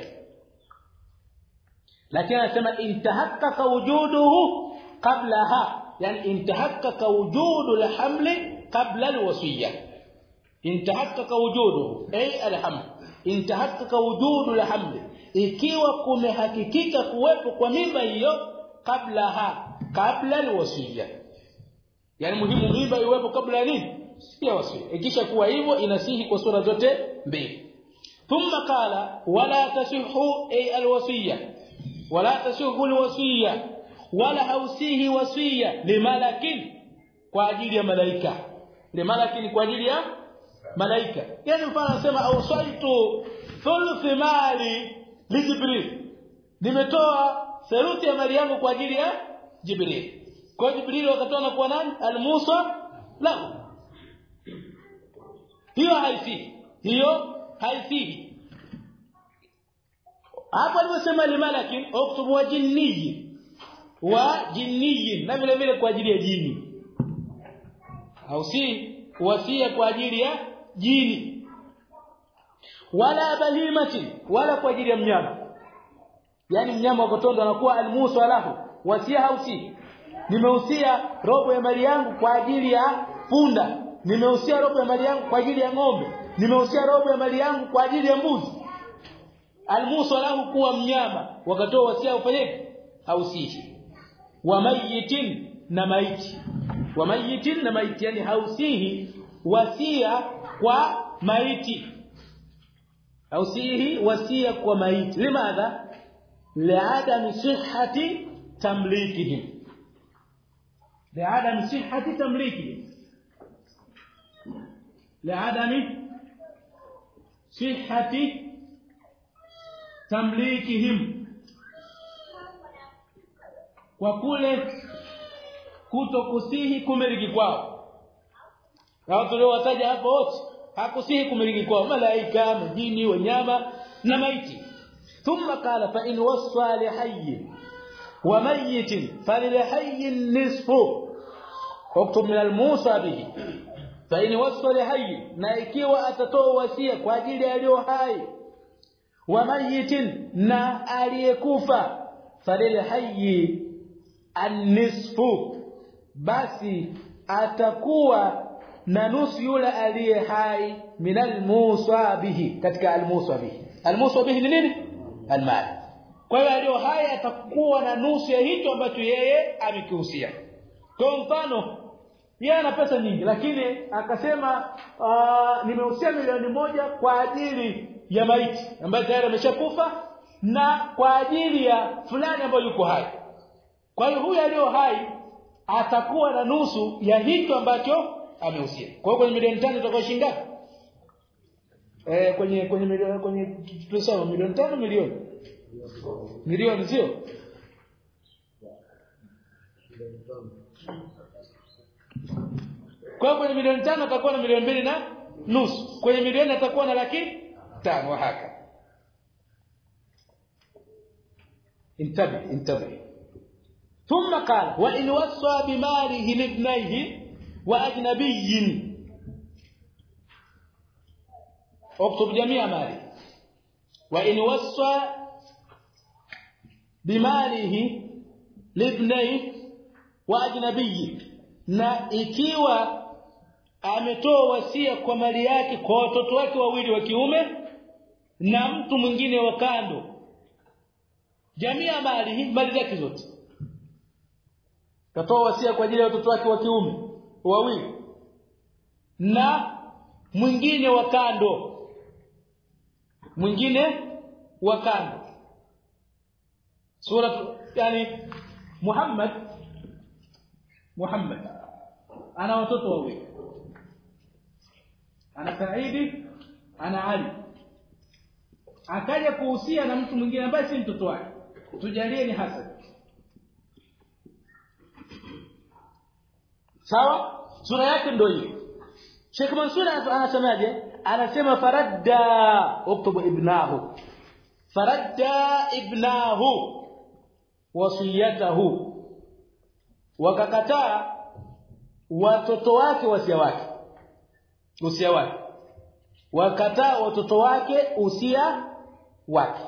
Lakini anasema intahaqqaqa wujuduhu qablaha, yani intahaqqaqa wujudu al-hamli qabla al-wasiyya. Intahaqqaqa wujuduhu ay al-haml, intahaqqaqa wujudu al-hamli, ikiwa kumehakikika kuwepo kwa mimba hiyo qablaha, qabla al-wasiyya. Yani muhimu mimba iwepo kabla ya nini? Ya wasia. Ikisha kuwa hivyo inasihi kwa sura zote mbili. Thumma qala wala tasihhu ay al-wasiyya, wala tasihhu al-wasiyya, wala hausihi wasiyya limalakin, kwa ajili ya malaika. Limalakin kwa ajili ya malaika. Yani mfano anasema awsaitu thuluth mali li Jibril, nimetoa thuluthi ya mali yangu kwa ajili ya Jibril. Kwa Jibril wakatoa na kwa nani? Al-Musa lahu. Hiyo haisihi. Hapo aliposema limalakin uktubu wa jinniyi wa jinniyin, na vile vile kwa ajili ya jini. Au si wasia kwa ajili ya jini. Wala bahimati, wala kwa ajili ya mnyama. Yani mnyama wakotondo anakuwa al-Musa lahu, wasia hausi. Nimehusia robo ya mali yangu kwa ajili ya punda, nimehusia robo ya mali yangu kwa ajili ya ng'ombe, nimehusia robo ya mali yangu kwa ajili ya mbuzi. Al-Musa lahu kuwa mnyama, wakatoa wasia ufanyeje? Hausihi. Wa mayitin na maiti, wa mayitin na maiti, yani hausihi wasia kwa maiti, hausihi wasia kwa maiti. Limadha? Li'adami sihhati tamlikihim, li'adami sihhati tamlikihim, li'adami sihhati tamlikihim, kwa kule kutokusihi kumiliki kwao. Hao tuliowataja hapo wote hakusihi kumiliki kwao, malaika, majini, wanyama na maiti. Thumma qala fa in wasa li hayy wa mayyit falilhayy nisfu uktub min al-Musa bihi. Fa in wasa li hayy, na ikiwa atatoa wasia kwa ajili ya aliyo hai, wa mayitin na aliyekufa, falilhayy an-nisfu, basi atakuwa na nusu yule aliye hai min al-Musa bihi, katika al-Musa bihi. Al-Musa bihi ni nini? Al-mal. Kwa hiyo aliyo hai atakuwa na nusu ya hicho ambacho yeye amekihusia. Kwa mfano yeye ana pesa nyingi, lakini akasema nimehusia milioni 1 kwa ajili ya maiti ambaye tayari ameshakufa na kwa ajili ya fulani ambaye yuko hai. Kwa hiyo huyu aliyo hai atakuwa na nusu ya hicho ambacho amehusia. Kwa hiyo kwenye milioni 5 itakuwa shilingi ngapi? Kwenye milioni, kwenye tuseme milioni 5 milioni sio? Kwa kwenye milioni 5 atakuwa na milioni 2 na nusu. Kwenye milioni atakuwa na 500,000 haka. انتبه. ثم قال وإن وصى بماله لابنيه وأجنبي اكتب جميع ماله. وإن وصى بماله لابنيه وأجنبي, na ikiwa ametoa wasia kwa mali yake kwa watoto wake wawili wa kiume na mtu mwingine wa kando, jamia mali zake zote, katoa wasia kwa ajili ya watoto wake wa kiume wawili na mwingine wa kando, sura yani Muhammad ana watoto wawili, ana Saidi, ana Ali. Akaja kuhusia na mtu mwingine ambaye si mtoto wake, tujalie ni Hassan. Sawa? Sura yake ndio hiyo. Sheikh Mansur anasemaje? anasema faradda uktubu ibnahu faradda ibnahu wasiyatahu wakakataa watoto wake usia wake wakataa watoto wake usia wake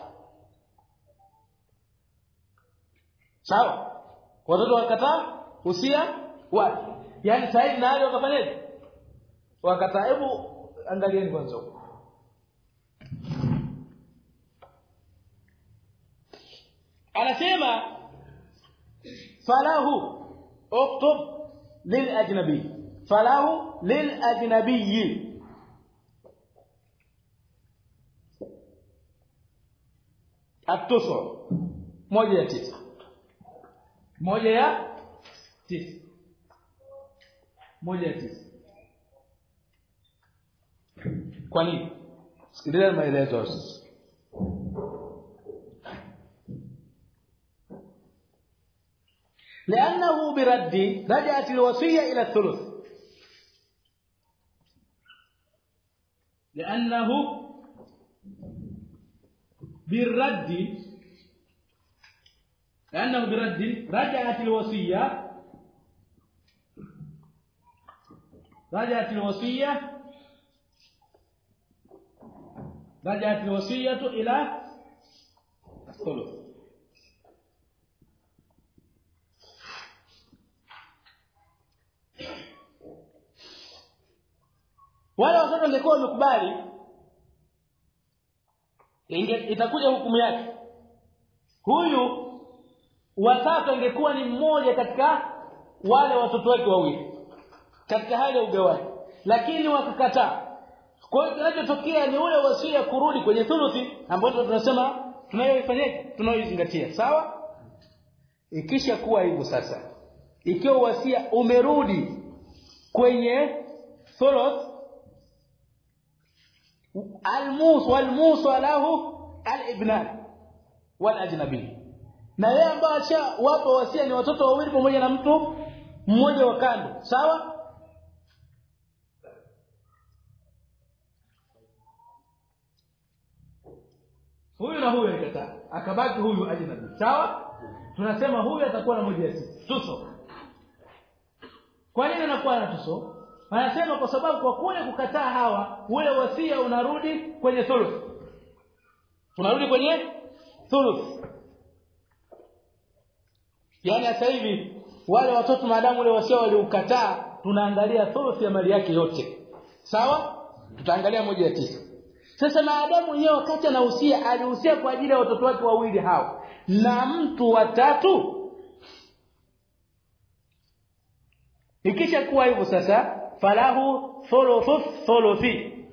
sawa watoto wakataa usia wake yani Said na Ali wakafanyaje wakataa hebu angalieni kwanza anasema falahu uktub lilajnabi falahu lilajnabi atuso moja ya tisa kwa nini sikiliza maelezo sasa لانه برد رجعت الوصيه الى الثلث لانه بالرد رجعت الوصيه الى الثلث wale watoto wangekuwa wamekubali itakuja hukumu yake huyu watatu angekuwa ni mmoja katika wale watoto wake wawili katika hali ya ugawaji lakini wakakataa kwa hiyo kinachotokea ni ule wasia kurudi kwenye thuluthi ambapo tunasema tunayoifanyaje tunayoizingatia sawa ikisha kuwa hivyo sasa ikiwa wasia umerudi kwenye thuluth الموصى له الابنان والاجنبي na yeye ambaye wapo wasia ni watoto wawili pamoja na mtu mmoja wa kando sawa huyu na huyu alikataa akabaki huyu ajnabi sawa tunasema huyu atakuwa na moja ya sisi tuso kwa nini anakuwa na tuso anasema kwa sababu kwa kule kukataa hawa ule wasia unarudi kwenye thuluth yani sasa hivi wale watoto maadamu ule wasia waliukataa tunaangalia thuluth ya mali yake yote sawa tutaangalia moja ya tisa sasa maadamu yeye wakati anahusia alihusia kwa ajili ya watoto wake wawili hao na mtu watatu ikisha kuwa hivyo sasa falahu thuluthi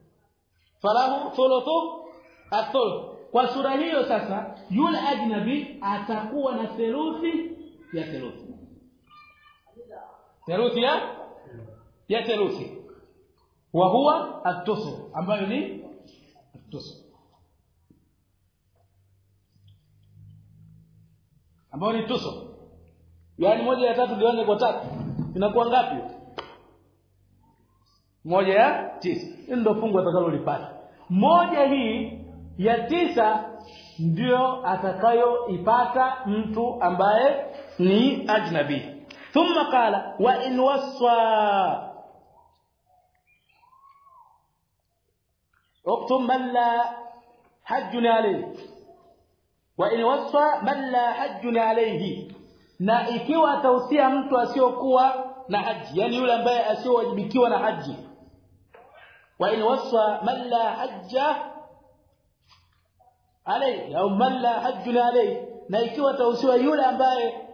athuluth kwa sura hiyo sasa yule ajnabi atakuwa na theluthi ya theluthi wa huwa at-tusu ambayo ni at-tusu ambayo ni tusu yani moja ya tatu gawanya kwa tatu inakuwa ngapi moja ya tisa ndio fungu atakalolipata moja hii ya tisa ndio atakayoipata mtu ambaye ni ajnabi thumma qala wa in wasa اكتب من لا حج عليه وان وصى من لا حج عليه na ikiwa atahusia mtu asiyokuwa na haji yani yule ambaye asiyowajibikiwa na haji wa in wasa man la hajja alayhi au man la hajja alayhi na ikiwa atahusiwa yule ambaye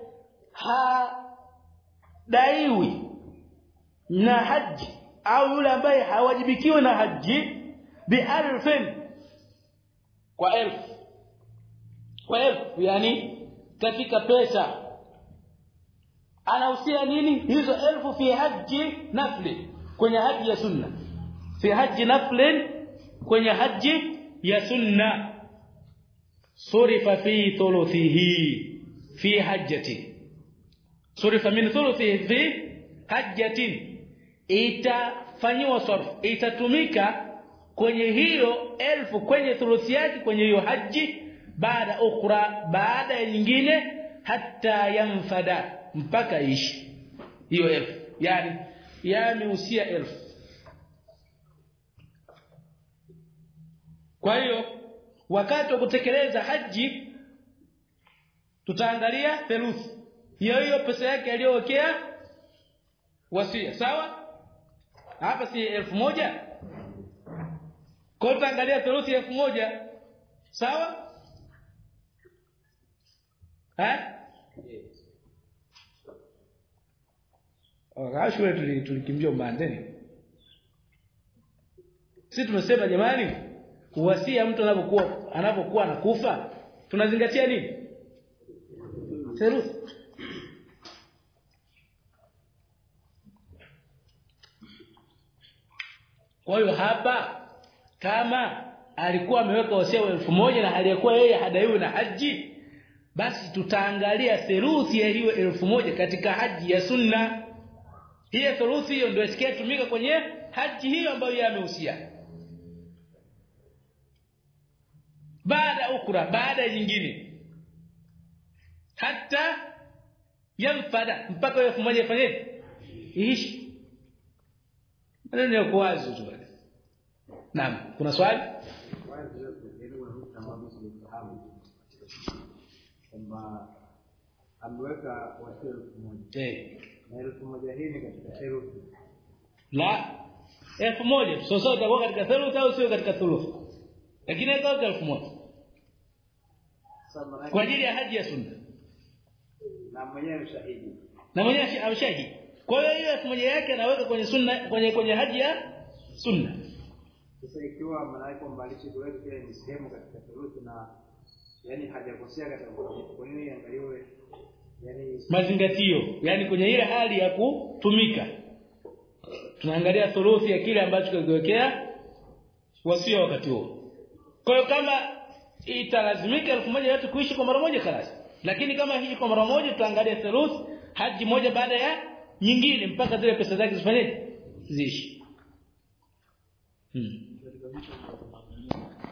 hadaiwi na haji au yule ambaye hawajibikiwi na haji bi1000 kwa 1000 yani katika pesa anahusia nini hizo 1000 fi haji nafli kwenye haji ya sunna fi haji nafli kwenye haji ya sunna surifa fi thuluthihi fi hajjati surifa min thuluthihi fi hajjatin itafanywa sarf itatumika kwenye hiyo 1000 kwenye thuluthi yake kwenye hiyo haji baada ukra baada ya nyingine hata yanfada mpaka ishi hiyo 1000 yani yamehusia 1000. Kwa hiyo wakati wa kutekeleza haji tutaangalia theluthi hiyo pesa yake aliyowekea wasia sawa hapa si 1000 kwa tutaangalia theluthi 1000 sawa shule tulikimbia umandeni. Sisi tumesema jamani uwasia mtu anapokuwa anakufa tunazingatia nini? Theluthi. Kwa hiyo hapa kama alikuwa ameweka wasia wa 1000 na aliyekuwa yeye hadaiwi na haji basi tutaangalia theluthi ya hiyo 1000 katika haji ya sunna. Hiyo theluthi hiyo ndio itakayotumika kwenye haji hiyo ambayo yeye amehusia. Baada ukra baada nyingine hata yanfada mpaka 1000 ifanyeje iishi. Maneno yako wazi tu bwana. Naam, kuna swali? Kwamba ameweka wasia 1000. Na 1000 hii ni katika theluthi. La 1000 sasa itakuwa katika theluthi au sio katika thuluthi? Lakini ikawa 1000. Kwa ajili ya haji ya sunna. Na mwenyewe shahidi. Na mwenyewe amshahidi. Kwa hiyo hiyo 1000 yake anaweka kwenye sunna kwenye haji ya sunna. Sasa ikiwa malaika mbalishi kuweka kile ni sehemu katika theluthi na yani hajakosea katika kwa nini angaliwe yani mazingatio yani kwenye ile hali ya kutumika tunaangalia thuluthi ya kile ambacho kiwekea wasia wakati huo. Kwa hiyo kama italazimika 1000 yote kuishi kwa mara moja kalasi, lakini kama hii kwa mara moja tutaangalia thuluthi haji moja baada ya nyingine mpaka zile pesa zake zifanyeje ziishi.